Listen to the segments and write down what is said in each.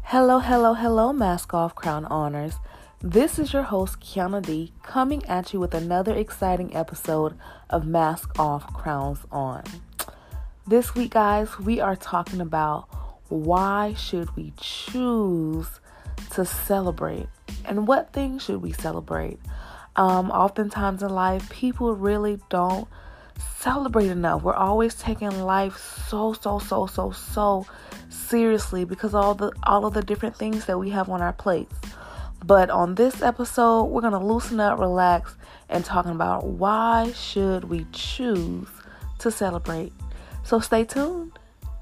Hello, hello, hello, Mask Off Crown Honors. This is your host, Kiana D, coming at you with another exciting episode of Mask Off Crowns On. This week, guys, we are talking about why should we choose to celebrate and what things should we celebrate. Oftentimes in life, people really don't celebrate enough. We're always taking life so seriously because all of the different things that we have on our plates. But on this episode, we're going to loosen up, relax, and talking about why should we choose to celebrate. So stay tuned.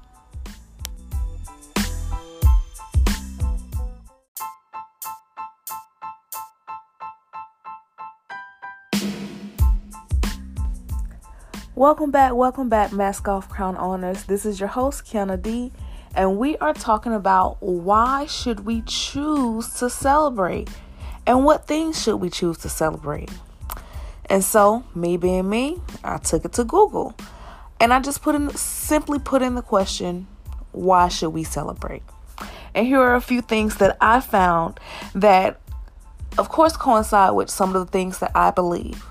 Welcome back, Mask Off Crown Honors. This is your host, Kiana D, and we are talking about why should we choose to celebrate and what things should we choose to celebrate. And so, me being me, I took it to Google and I just simply put in the question, why should we celebrate? And here are a few things that I found that, of course, coincide with some of the things that I believe.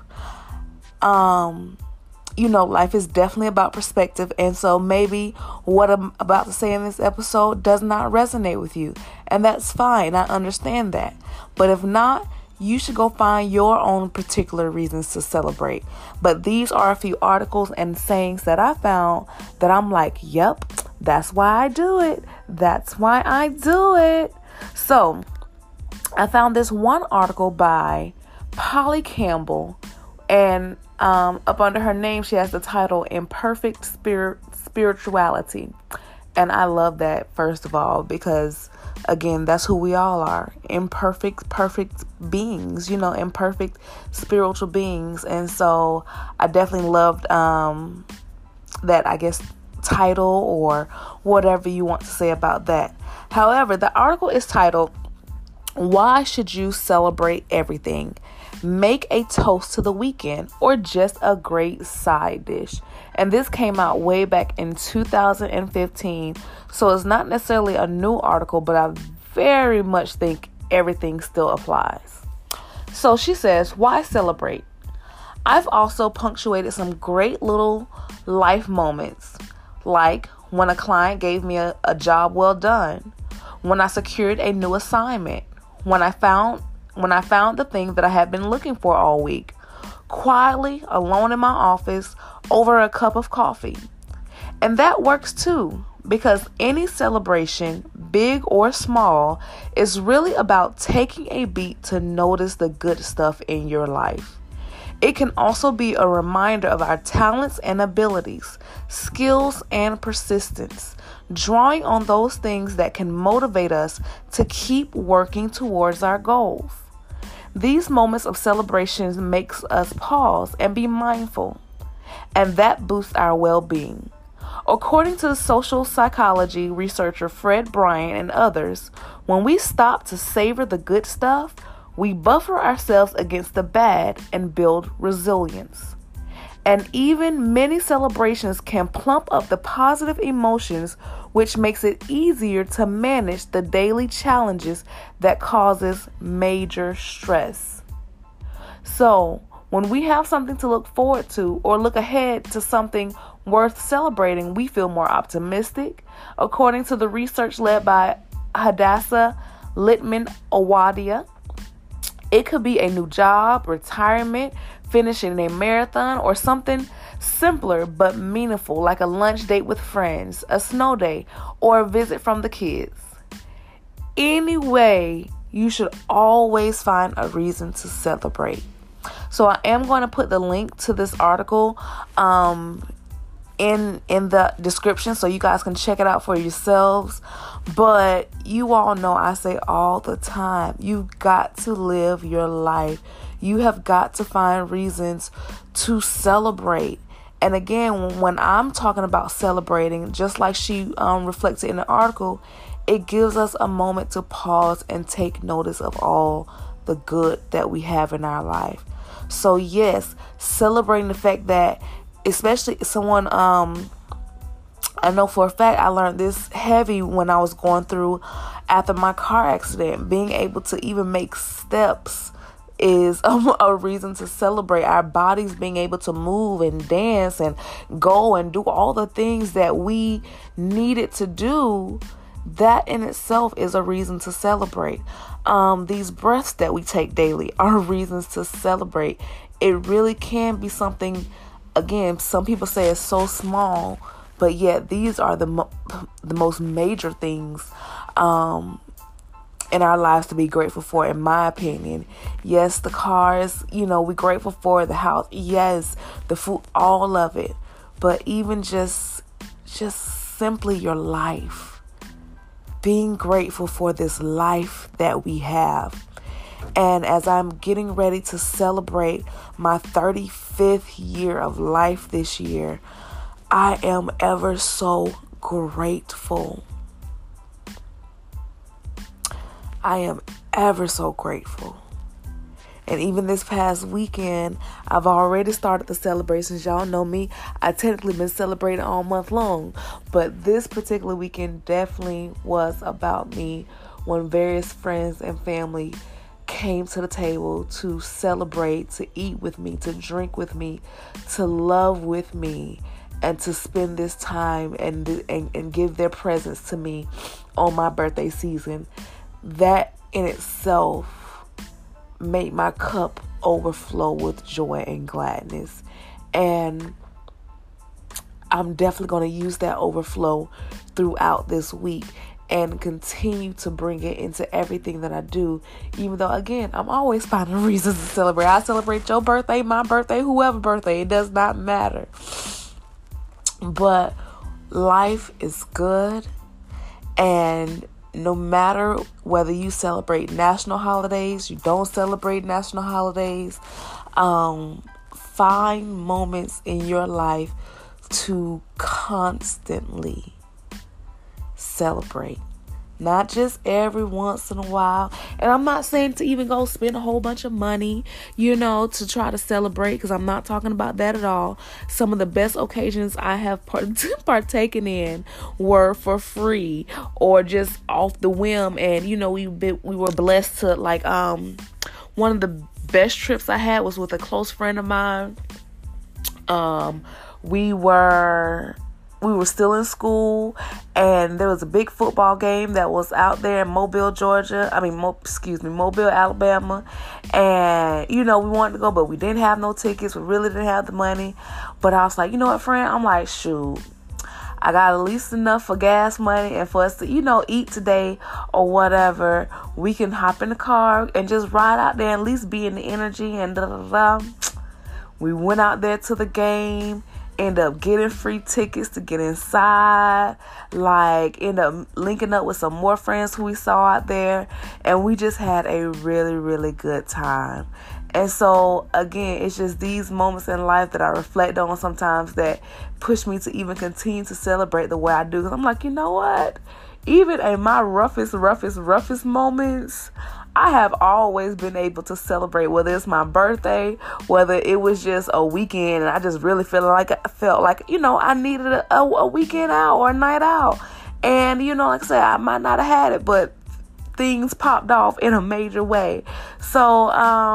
Life is definitely about perspective. And so maybe what I'm about to say in this episode does not resonate with you. And that's fine. I understand that. But if not, you should go find your own particular reasons to celebrate. But these are a few articles and sayings that I found that I'm like, yep, that's why I do it. That's why I do it. So I found this one article by Polly Campbell, and up under her name, she has the title Imperfect Spirituality. And I love that, first of all, because, again, that's who we all are. Perfect beings, imperfect spiritual beings. And so I definitely loved that, I guess, title or whatever you want to say about that. However, the article is titled, Why Should You Celebrate Everything? Make a toast to the weekend or just a great side dish. And this came out way back in 2015. So it's not necessarily a new article, but I very much think everything still applies. So she says, why celebrate? I've also punctuated some great little life moments, like when a client gave me a job well done, when I secured a new assignment, when I found the thing that I had been looking for all week, quietly alone in my office over a cup of coffee. And that works too, because any celebration, big or small, is really about taking a beat to notice the good stuff in your life. It can also be a reminder of our talents and abilities, skills and persistence, drawing on those things that can motivate us to keep working towards our goals. These moments of celebrations makes us pause and be mindful, and that boosts our well-being. According to the social psychology researcher Fred Bryant and others, when we stop to savor the good stuff, we buffer ourselves against the bad and build resilience. And even many celebrations can plump up the positive emotions, which makes it easier to manage the daily challenges that causes major stress. So, when we have something to look forward to or look ahead to something worth celebrating, we feel more optimistic. According to the research led by Hadassah Littman Owadia, it could be a new job, retirement, finishing a marathon, or something simpler but meaningful like a lunch date with friends, a snow day, or a visit from the kids. Anyway, you should always find a reason to celebrate. So I am going to put the link to this article in the description so you guys can check it out for yourselves. But you all know I say all the time, you've got to live your life. You have got to find reasons to celebrate. And again, when I'm talking about celebrating, just like she reflected in the article, it gives us a moment to pause and take notice of all the good that we have in our life. So yes, celebrating the fact that, especially someone, I know for a fact I learned this heavy when I was going through After my car accident, being able to even make steps is a reason to celebrate. Our bodies being able to move and dance and go and do all the things that we needed to do, that in itself is a reason to celebrate. These breaths that we take daily are reasons to celebrate. It really can be something, again, some people say it's so small, but yet these are the most major things in our lives to be grateful for, in my opinion. Yes, the cars, we're grateful for the house. Yes, the food, all of it. But even just simply your life. Being grateful for this life that we have. And as I'm getting ready to celebrate my 35th year of life this year, I am ever so grateful. I am ever so grateful. And even this past weekend, I've already started the celebrations. Y'all know me. I technically been celebrating all month long. But this particular weekend definitely was about me, when various friends and family came to the table to celebrate, to eat with me, to drink with me, to love with me, and to spend this time and give their presence to me on my birthday season. That in itself made my cup overflow with joy and gladness. And I'm definitely going to use that overflow throughout this week and continue to bring it into everything that I do. Even though, again, I'm always finding reasons to celebrate. I celebrate your birthday, my birthday, whoever's birthday. It does not matter. But life is good. And no matter whether you celebrate national holidays, you don't celebrate national holidays, find moments in your life to constantly celebrate. Not just every once in a while. And I'm not saying to even go spend a whole bunch of money, to try to celebrate, because I'm not talking about that at all. Some of the best occasions I have partaken in were for free or just off the whim. And, we were blessed to, one of the best trips I had was with a close friend of mine. We were still in school, and there was a big football game that was out there in Mobile, Alabama. And, we wanted to go, but we didn't have no tickets. We really didn't have the money. But I was like, you know what, friend? I'm like, shoot, I got at least enough for gas money and for us to, eat today or whatever. We can hop in the car and just ride out there and at least be in the energy and da-da-da-da. We went out there to the game. End up getting free tickets to get inside, end up linking up with some more friends who we saw out there, and we just had a really, really good time. And so, again, it's just these moments in life that I reflect on sometimes that push me to even continue to celebrate the way I do. Because I'm like, you know what? Even in my roughest moments, I have always been able to celebrate, whether it's my birthday, whether it was just a weekend, and I just really felt like I needed a weekend out or a night out. And, like I said, I might not have had it, but things popped off in a major way. So,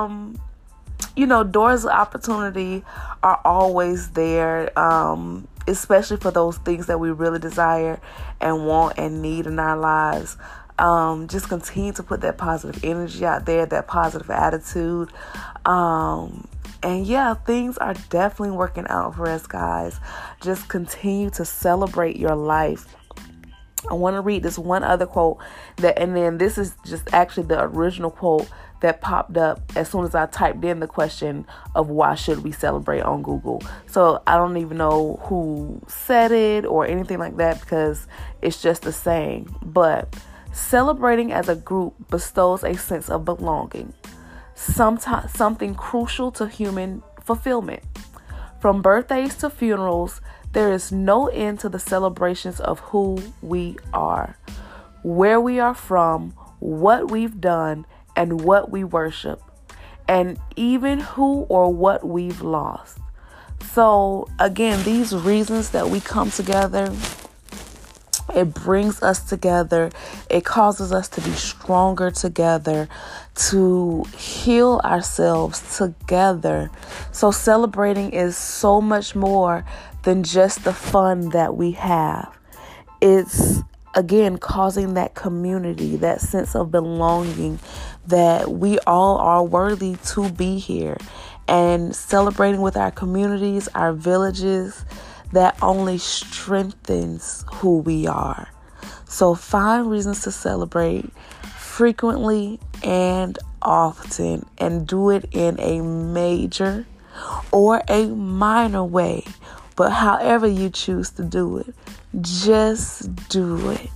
doors of opportunity are always there, especially for those things that we really desire and want and need in our lives. Just continue to put that positive energy out there, that positive attitude. And yeah, things are definitely working out for us, guys. Just continue to celebrate your life. I want to read this one other quote and then this is just actually the original quote that popped up as soon as I typed in the question of why should we celebrate on Google. So I don't even know who said it or anything like that, because it's just a saying. But celebrating as a group bestows a sense of belonging, something crucial to human fulfillment. From birthdays to funerals, there is no end to the celebrations of who we are, where we are from, what we've done, and what we worship, and even who or what we've lost. So again, these reasons that we come together It brings us together. It causes us to be stronger together, to heal ourselves together. So celebrating is so much more than just the fun that we have. It's, again, causing that community, that sense of belonging, that we all are worthy to be here. And celebrating with our communities, our villages, that only strengthens who we are. So find reasons to celebrate frequently and often, and do it in a major or a minor way. But however you choose to do it, just do it.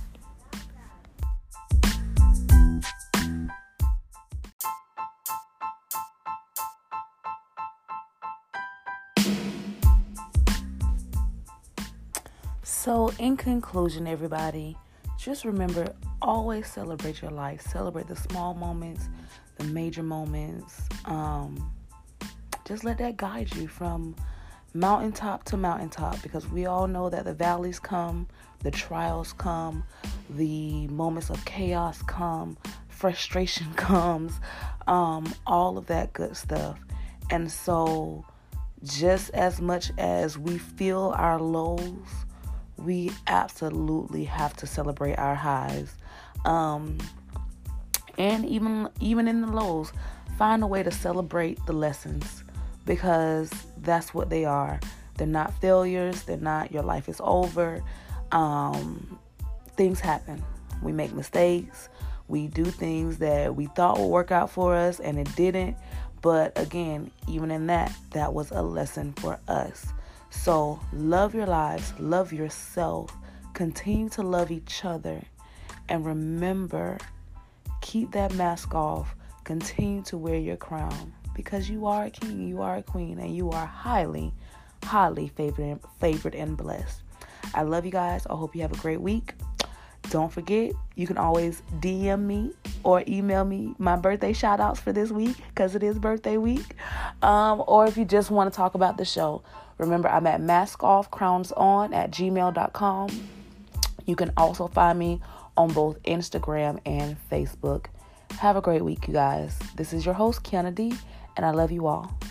So, in conclusion, everybody, just remember, always celebrate your life. Celebrate the small moments, the major moments. Just let that guide you from mountaintop to mountaintop, because we all know that the valleys come, the trials come, the moments of chaos come, frustration comes, all of that good stuff. And so, just as much as we feel our lows, we absolutely have to celebrate our highs. And even in the lows, find a way to celebrate the lessons, because that's what they are. They're not failures. They're not your life is over. Things happen. We make mistakes. We do things that we thought would work out for us and it didn't. But again, even in that was a lesson for us. So love your lives, love yourself, continue to love each other, and remember, keep that mask off, continue to wear your crown, because you are a king, you are a queen, and you are highly, highly favored and blessed. I love you guys. I hope you have a great week. Don't forget, you can always DM me or email me my birthday shout outs for this week, because it is birthday week. Or if you just want to talk about the show, remember, I'm at maskoffcrownson@gmail.com. You can also find me on both Instagram and Facebook. Have a great week, you guys. This is your host, Kiana D, and I love you all.